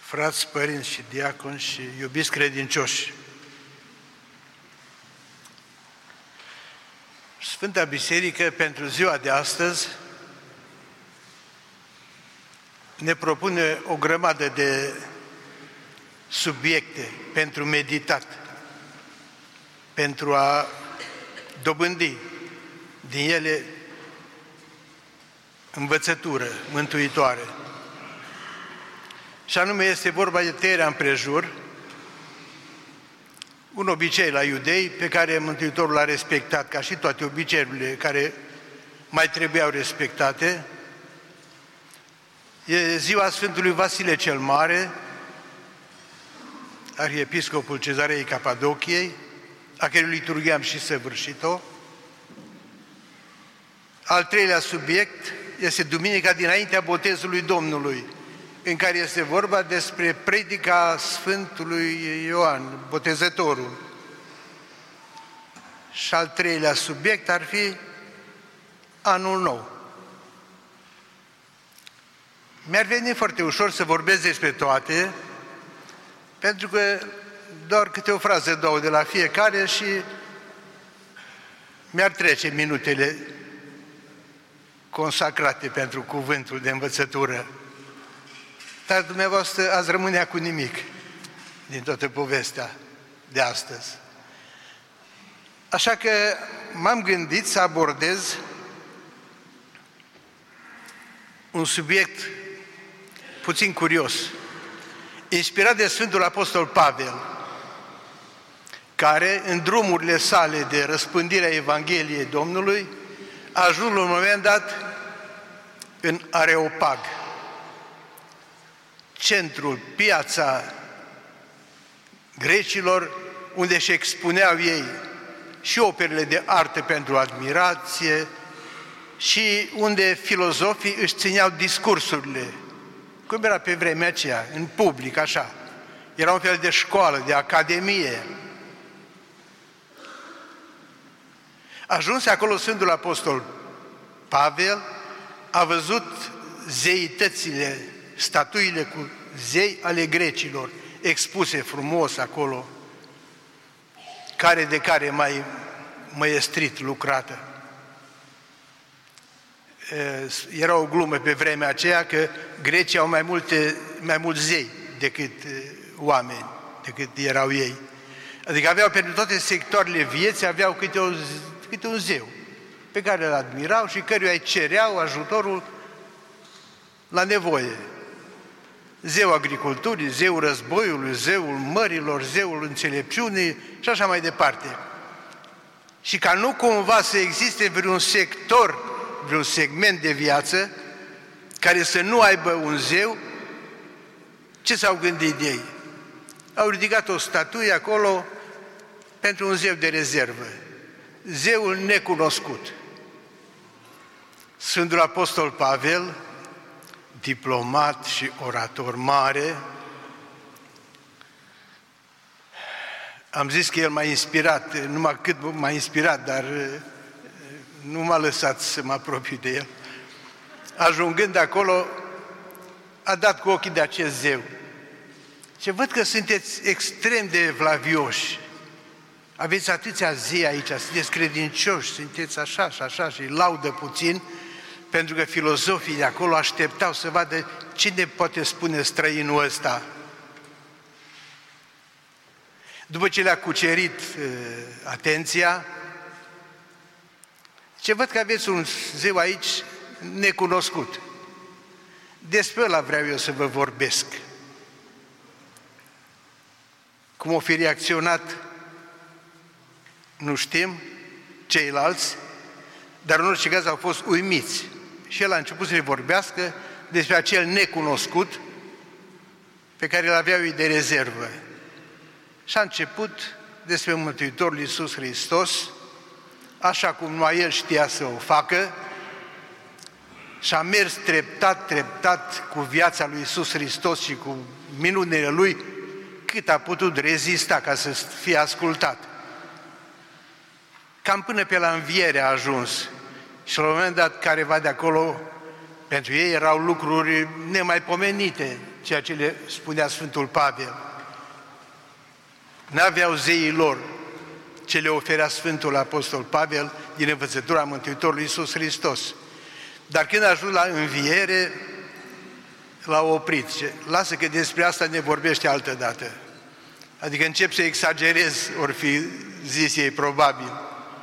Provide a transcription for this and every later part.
frați, părinți și diaconi și iubiți credincioși. Sfânta Biserică, pentru ziua de astăzi, ne propune o grămadă de subiecte pentru meditat, pentru a dobândi din ele învățătură mântuitoare. Și anume este vorba de tăierea împrejur, un obicei la iudei pe care Mântuitorul l-a respectat, ca și toate obiceiurile care mai trebuiau respectate. E ziua Sfântului Vasile cel Mare, arhiepiscopul Cezarei Capadociei, a cărui liturghie am și săvârșit-o. Al treilea subiect este duminica dinaintea botezului Domnului, în care este vorba despre predica Sfântului Ioan, Botezătorul. Și al treilea subiect ar fi Anul Nou. Mi-ar veni foarte ușor să vorbesc despre toate, pentru că doar câte o frază, două de la fiecare și mi-ar trece minutele consacrate pentru cuvântul de învățătură. Dar dumneavoastră ați rămânea cu nimic din toată povestea de astăzi. Așa că m-am gândit să abordez un subiect puțin curios, inspirat de Sfântul Apostol Pavel, care, în drumurile sale de răspândire a Evangheliei Domnului, a ajuns la un moment dat în Areopag, centrul, piața grecilor, unde își expuneau ei și operele de artă pentru admirație și unde filozofii își țineau discursurile, cum era pe vremea aceea, în public, așa. Era un fel de școală, de academie. Ajuns acolo Sfântul Apostol Pavel, a văzut zeitățile, statuile cu zei ale grecilor, expuse frumos acolo, care de care mai măiestrit lucrată. Era o glumă pe vremea aceea că grecii au mai mulți zei decât oameni, decât erau ei. Adică aveau pentru toate sectoarele vieții, aveau câte un zeu pe care îl admirau și căruia îi cereau ajutorul la nevoie. Zeul agriculturii, zeul războiului, zeul mărilor, zeul înțelepciunii și așa mai departe. Și ca nu cumva să existe vreun sector, vreun segment de viață care să nu aibă un zeu, ce s-au gândit ei? Au ridicat o statuie acolo pentru un zeu de rezervă, zeul necunoscut. Sfântul Apostol Pavel, diplomat și orator mare, am zis că el m-a inspirat, numai cât m-a inspirat, dar nu m-a lăsat să mă apropii de el. Ajungând acolo, a dat cu ochii de acest zeu. Și văd că sunteți extrem de evlavioși. Aveți atâția zei aici, sunteți credincioși, sunteți așa și așa și îi laudă puțin, pentru că filozofii de acolo așteptau să vadă cine poate spune străinul ăsta. După ce le-a cucerit atenția, ce văd că aveți un zeu aici necunoscut. Despre ăla vreau eu să vă vorbesc. Cum o fi reacționat, nu știm, ceilalți, dar în orice caz au fost uimiți. Și el a început să le vorbească despre acel necunoscut pe care îl aveau ei de rezervă. Și a început despre Mântuitorul Iisus Hristos, așa cum numai el știa să o facă, și a mers treptat cu viața lui Iisus Hristos și cu minunile lui, cât a putut rezista ca să fie ascultat. Cam până pe la înviere a ajuns. Și la un moment dat, careva de acolo, pentru ei erau lucruri nemaipomenite. ceea ce le spunea Sfântul Pavel. N-aveau zeii lor ce le oferea Sfântul Apostol Pavel din învățătura Mântuitorului Iisus Hristos. Dar când a ajuns la înviere, l-au oprit. Lasă că despre asta ne vorbește altă dată. Adică încep să exagerez, or fi zis ei probabil.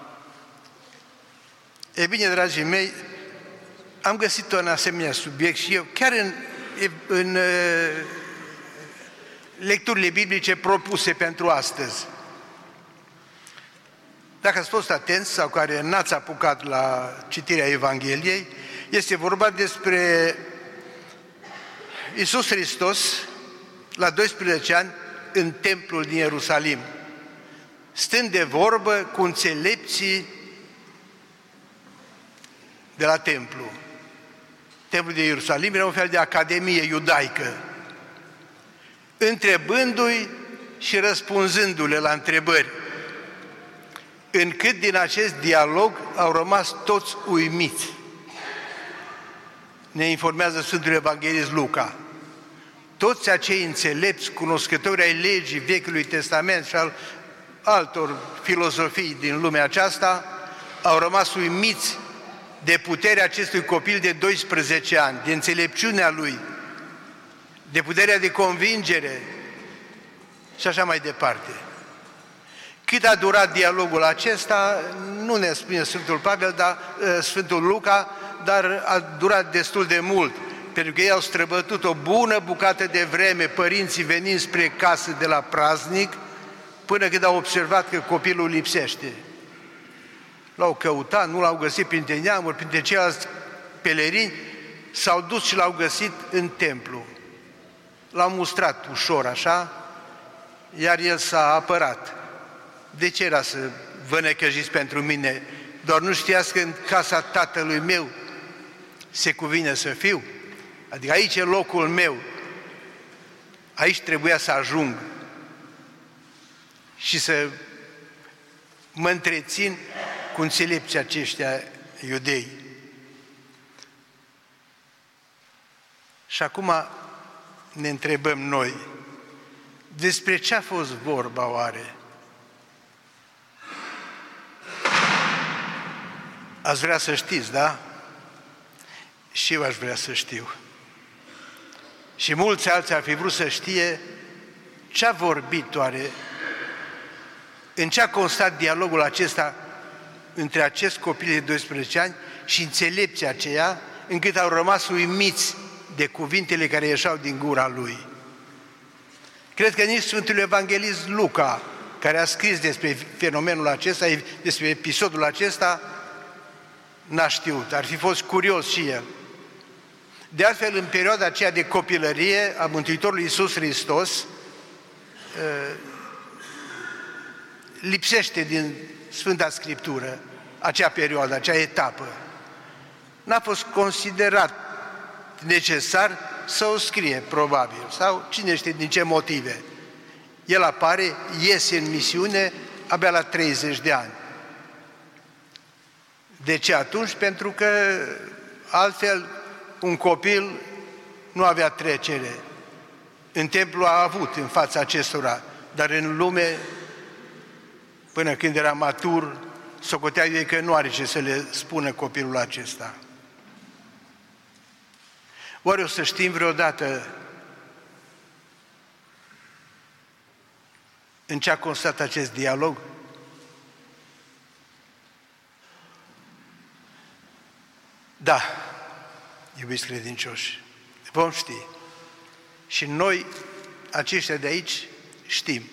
E bine, dragii mei, am găsit un asemenea subiect și eu, chiar în lecturile biblice propuse pentru astăzi. Dacă ați fost atenți sau care n-ați apucat la citirea Evangheliei, este vorba despre Iisus Hristos la 12 ani în templul din Ierusalim, stând de vorbă cu înțelepții de la templu. Templul de Ierusalim era un fel de academie iudaică, întrebându-i și răspunzându-le la întrebări, încât din acest dialog au rămas toți uimiți. Ne informează Sfântul Evanghelist Luca. Toți acei înțelepți, cunoscători ai legii Vechiului Testament și al altor filozofii din lumea aceasta, au rămas uimiți de puterea acestui copil de 12 ani, de înțelepciunea lui, de puterea de convingere și așa mai departe. Cât a durat dialogul acesta, nu ne spune Sfântul Pavel, Sfântul Luca, dar a durat destul de mult, pentru că ei au străbătut o bună bucată de vreme, părinții venind spre casă de la praznic, până când au observat că copilul lipsește. L-au căutat, nu l-au găsit printre neamuri, printre ceilalți pelerini, s-au dus și l-au găsit în templu. L-au mustrat ușor așa, iar el s-a apărat. De ce era să vă necăjiți pentru mine? Doar nu știați că în casa tatălui meu se cuvine să fiu? Adică aici e locul meu. Aici trebuia să ajung și să mă întrețin cu înțelepții aceștia iudei. Și acum ne întrebăm noi, despre ce a fost vorba oare? Ați vrea să știți, da? Și eu aș vrea să știu. Și mulți alții ar fi vrut să știe ce a vorbit oare, în ce a constat dialogul acesta între acest copil de 12 ani și înțelepții aceia, încât au rămas uimiți de cuvintele care ieșeau din gura lui. Cred că nici Sfântul Evanghelist Luca, care a scris despre fenomenul acesta, despre episodul acesta, n-a știut, ar fi fost curios și el. De altfel, în perioada aceea de copilărie a Mântuitorului Iisus Hristos, lipsește din Sfânta Scriptură acea perioadă, acea etapă. N-a fost considerat necesar să o scrie, probabil, sau cine știe din ce motive. El apare, iese în misiune abia la 30 de ani. De ce atunci? Pentru că altfel un copil nu avea trecere. În templu a avut în fața acestora, dar în lume, până când era matur, socotea ei că nu are ce să le spună copilul acesta. Oare o să știm vreodată în ce a constat acest dialog? Da, iubiți credincioși, vom ști. Și noi, aceștia de aici, știm.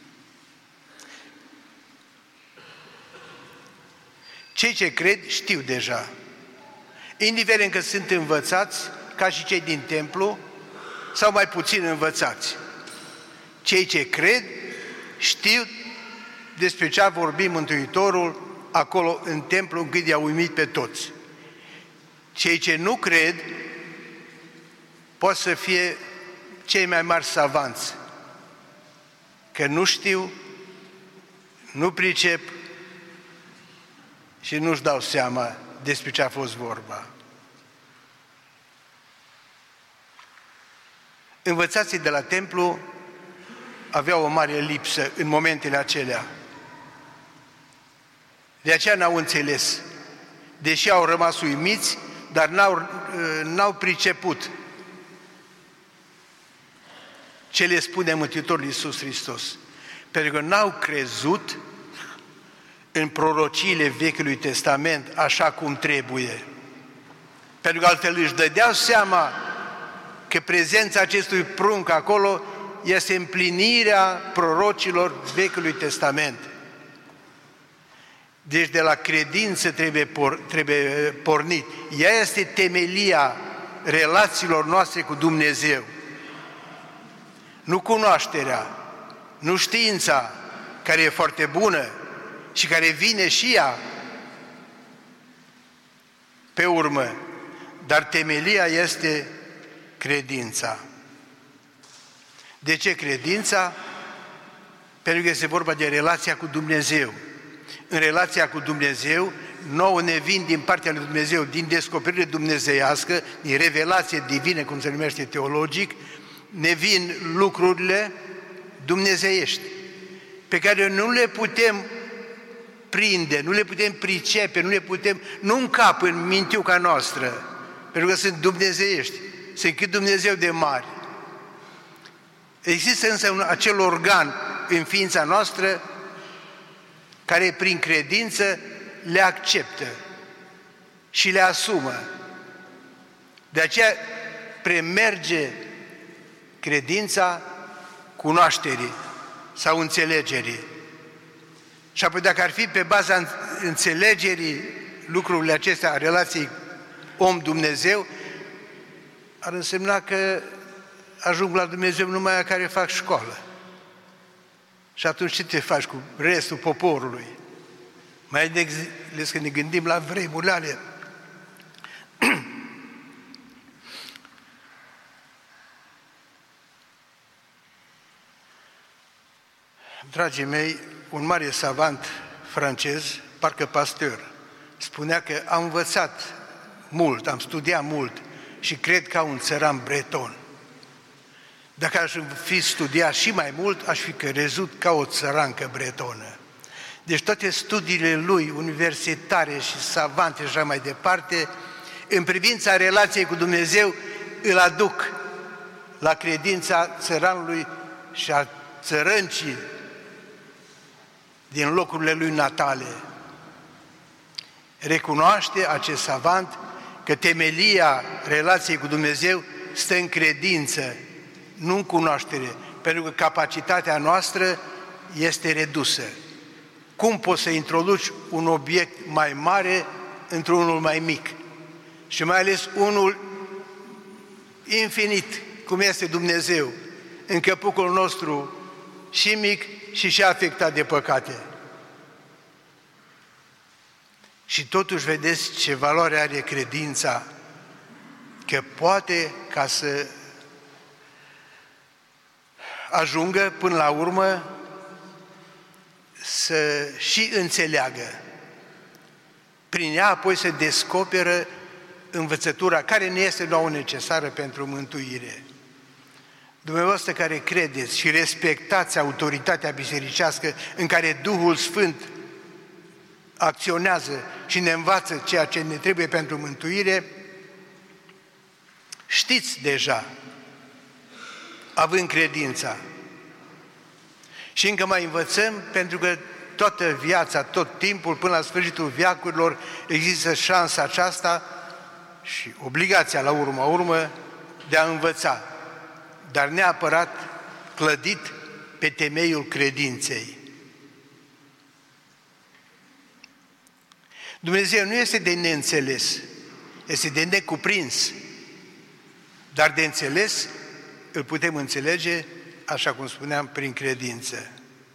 Cei ce cred știu deja. Indiferent că sunt învățați, ca și cei din templu, sau mai puțin învățați. Cei ce cred știu despre ce a vorbit Mântuitorul acolo în templu, încât i-a uimit pe toți. Cei ce nu cred pot să fie cei mai mari savanți, că nu știu, nu pricep și nu-și dau seama despre ce a fost vorba. Învățații de la templu aveau o mare lipsă în momentele acelea. De aceea n-au înțeles. Deși au rămas uimiți, dar n-au priceput ce le spune Mântuitorul Iisus Hristos. Pentru că n-au crezut în prorociile Vechiului Testament așa cum trebuie. Pentru că altfel își dădeau seama că prezența acestui prunc acolo este împlinirea prorocilor Vechiului Testament. Deci de la credință trebuie pornit. Ea este temelia relațiilor noastre cu Dumnezeu. Nu cunoașterea, nu știința, care e foarte bună și care vine și ea pe urmă, dar temelia este credința. De ce credința? Pentru că este vorba de relația cu Dumnezeu. În relația cu Dumnezeu, nouă ne vin din partea lui Dumnezeu, din descoperire dumnezeiască, din revelație divină, cum se numește teologic, ne vin lucrurile dumnezeiești, pe care nu le putem prinde, nu le putem pricepe, nu încap în mintiuca noastră, pentru că sunt dumnezeiești, sunt cât Dumnezeu de mari. Există însă acel organ în ființa noastră care prin credință le acceptă și le asumă. De aceea premerge credința cunoașterii sau înțelegerii. Și apoi dacă ar fi pe baza înțelegerii lucrurile acestea, a relației om-Dumnezeu, ar însemna că ajung la Dumnezeu numai aia care fac școală. Și atunci ce te faci cu restul poporului? Mai ales că ne gândim la vremurile alea. Dragii mei, un mare savant francez, parcă Pasteur, spunea că am învățat mult, am studiat mult și cred ca un țăran breton. Dacă aș fi studiat și mai mult, aș fi crezut ca o țărancă bretonă. Deci toate studiile lui universitare și savante și așa mai departe, în privința relației cu Dumnezeu, îl aduc la credința țăranului și a țărâncii din locurile lui natale. Recunoaște acest savant că temelia relației cu Dumnezeu stă în credință, nu în cunoaștere, pentru că capacitatea noastră este redusă. Cum poți să introduci un obiect mai mare într-unul mai mic? Și mai ales unul infinit, cum este Dumnezeu, în căpucul nostru și mic și afectat de păcate. Și totuși vedeți ce valoare are credința, că poate ca să ajungă până la urmă să și înțeleagă. Prin ea apoi se descoperă învățătura care ne este nouă necesară pentru mântuire. Dumneavoastră care credeți și respectați autoritatea bisericească în care Duhul Sfânt acționează și ne învață ceea ce ne trebuie pentru mântuire, știți deja, având credința. Și încă mai învățăm, pentru că toată viața, tot timpul, până la sfârșitul veacurilor, există șansa aceasta și obligația la urmă de a învăța, dar neapărat clădit pe temeiul credinței. Dumnezeu nu este de neînțeles, este de necuprins, dar de înțeles îl putem înțelege, așa cum spuneam, prin credință.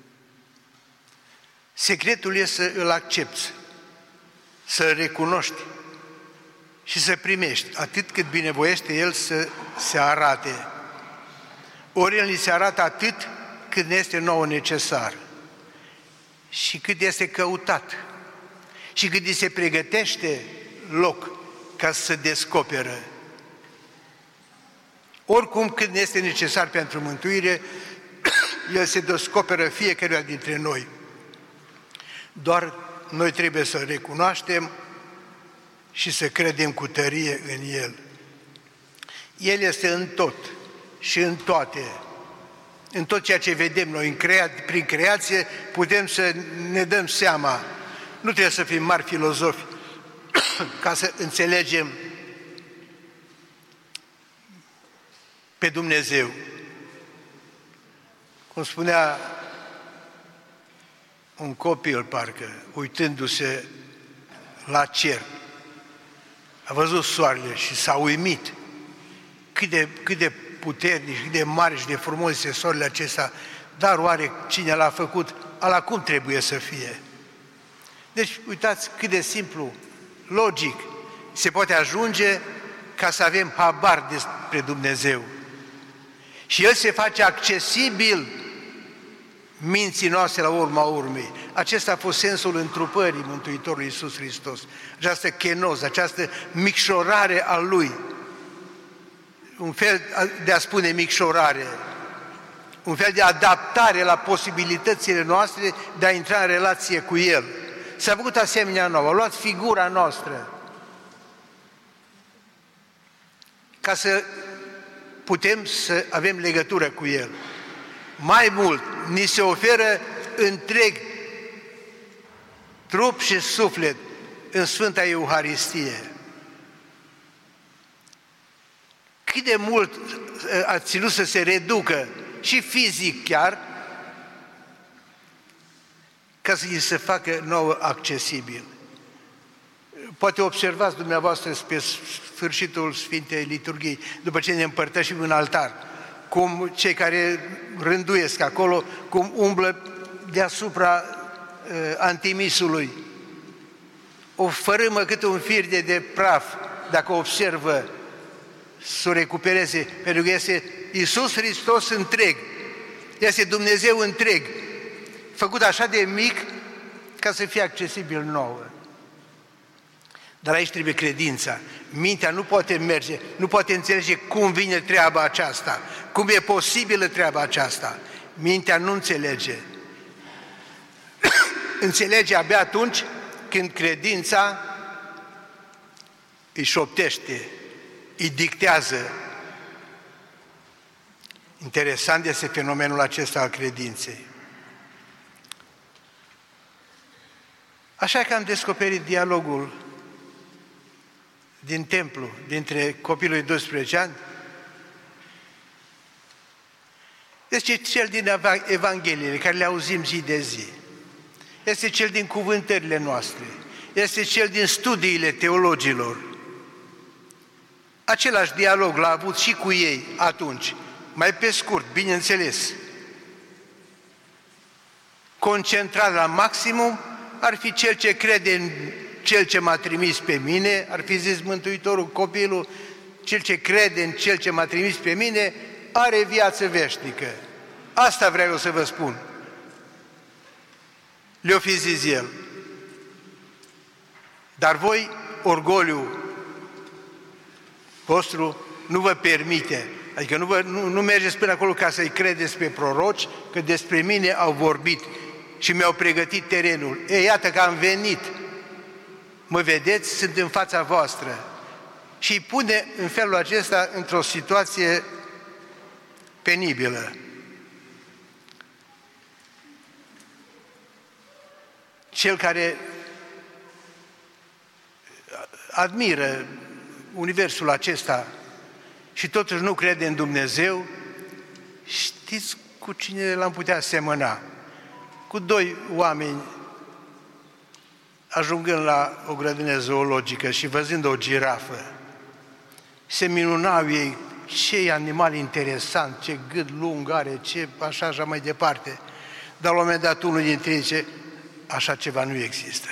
Secretul este să îl accepti, să-l recunoști și să primești, atât cât binevoiește El să se arate. Ori El ni se arată atât cât ne este nouă necesar și cât este căutat și cât îi se pregătește loc ca să se descoperă. Oricum, când este necesar pentru mântuire, El se descoperă fiecăruia dintre noi. Doar noi trebuie să recunoaștem și să credem cu tărie în El. El este în tot și în toate. În tot ceea ce vedem noi prin creație, putem să ne dăm seama. Nu trebuie să fim mari filozofi ca să înțelegem pe Dumnezeu. Cum spunea un copil, parcă, uitându-se la cer, a văzut soarele și s-a uimit cât de puternic, cât de mare și de frumos este soarele acesta, dar oare cine l-a făcut, ala cum trebuie să fie? Deci, uitați cât de simplu, logic, se poate ajunge ca să avem habar despre Dumnezeu. Și El se face accesibil minții noastre la urma urmei. Acesta a fost sensul întrupării Mântuitorului Iisus Hristos. Această chenoză, această micșorare a Lui. Un fel de a spune micșorare, un fel de adaptare la posibilitățile noastre de a intra în relație cu El. S-a făcut asemenea nouă, a luat figura noastră ca să putem să avem legătură cu El. Mai mult, ni se oferă întreg trup și suflet în Sfânta Euharistie. Cât de mult a ținut să se reducă și fizic chiar, ca să îi se facă nouă accesibil. Poate observați dumneavoastră spre sfârșitul Sfintei Liturghii, după ce ne împărtășim în altar, cum cei care rânduiesc acolo, cum umblă deasupra antimisului, o fărâmă cât un fir de praf, dacă observă, să o recupereze, pentru că este Iisus Hristos întreg, este Dumnezeu întreg, făcut așa de mic ca să fie accesibil nouă. Dar aici trebuie credința. Mintea nu poate merge, nu poate înțelege cum vine treaba aceasta, cum e posibilă treaba aceasta. Mintea nu înțelege. Înțelege abia atunci când credința îi șoptește, îi dictează. Interesant este fenomenul acesta al credinței. Așa că am descoperit dialogul din templu, dintre copilul de 12 ani. Este cel din Evangheliile care le auzim zi de zi. Este cel din cuvântările noastre. Este cel din studiile teologilor. Același dialog l-a avut și cu ei atunci, mai pe scurt, bineînțeles. Concentrat la maximum, ar fi cel ce crede în Cel ce m-a trimis pe mine, ar fi zis Mântuitorul, copilul, cel ce crede în Cel ce m-a trimis pe mine, are viață veșnică. Asta vreau eu să vă spun. Le-o fi zis el. Dar voi, orgoliul vostru, nu vă permite, adică nu mergeți până acolo ca să-i credeți pe proroci, că despre mine au vorbit și mi-au pregătit terenul. Ei, iată că am venit. Mă vedeți, sunt în fața voastră. Și îi pune în felul acesta într-o situație penibilă. Cel care admiră universul acesta și totuși nu crede în Dumnezeu, știți cu cine l-am putea semăna? Cu doi oameni ajungând la o grădină zoologică și văzând o girafă, se minunau ei, ce animal interesant, ce gât lung are, ce așa mai departe. Dar la un moment dat unul dintre ei zice, așa ceva nu există.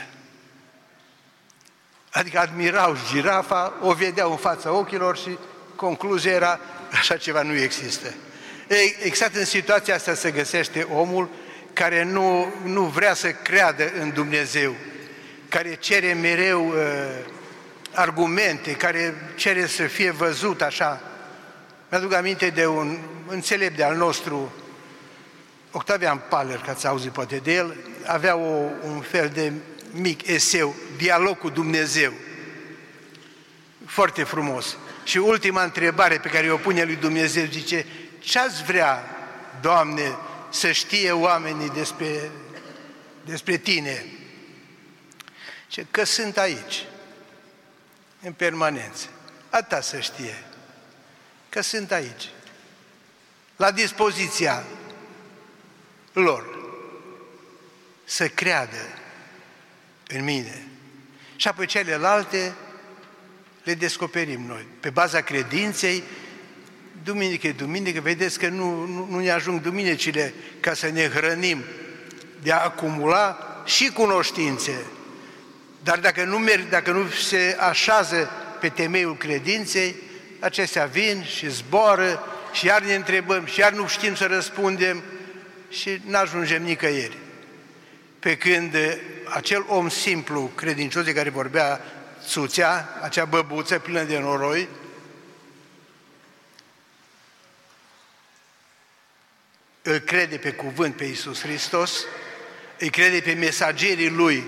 Adică admirau girafa, o vedeau în fața ochilor și concluzia era, așa ceva nu există. Ei, exact în situația asta se găsește omul care nu vrea să creadă în Dumnezeu, care cere mereu argumente, care cere să fie văzut așa, Mi-aduc aminte de un înțelept de al nostru, Octavian Paler, că ați auzit poate de el, avea un fel de mic eseu, Dialog cu Dumnezeu, foarte frumos. Și ultima întrebare pe care o pune lui Dumnezeu, zice: ce-ați vrea, Doamne, să știe oamenii despre Tine? Și că sunt aici, în permanență. Atâta să știe, că sunt aici, la dispoziția lor, să creadă în mine. Și apoi celelalte le descoperim noi. Pe baza credinței, duminică, vedeți că nu ne ajung duminicile ca să ne hrănim de a acumula și cunoștințe. Dar dacă nu se așează pe temeiul credinței, acestea vin și zboară și iar ne întrebăm și iar nu știm să răspundem și n-ajungem nicăieri. Pe când acel om simplu, credincios de care vorbea Țuțea, acea băbuță plină de noroi, îl crede pe cuvânt pe Iisus Hristos, îi crede pe mesagerii Lui,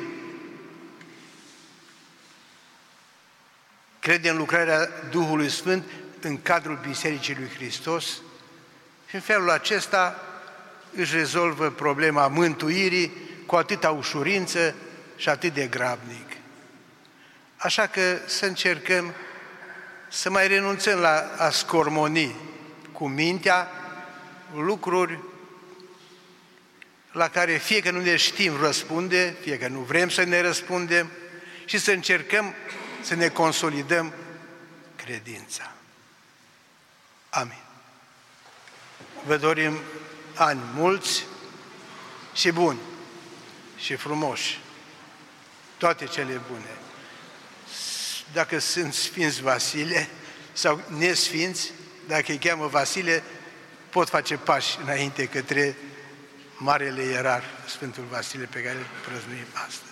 crede în lucrarea Duhului Sfânt în cadrul Bisericii lui Hristos și în felul acesta își rezolvă problema mântuirii cu atâta ușurință și atât de grabnic. Așa că să încercăm să mai renunțăm la a scormoni cu mintea lucruri la care fie că nu ne știm răspunde, fie că nu vrem să ne răspundem și să încercăm să ne consolidăm credința. Amin. Vă dorim ani mulți și buni și frumoși, toate cele bune. Dacă sunt Sfinți Vasile sau nesfinți, dacă îi cheamă Vasile, pot face pași înainte către Marele Ierar, Sfântul Vasile, pe care îl prăznuim astăzi.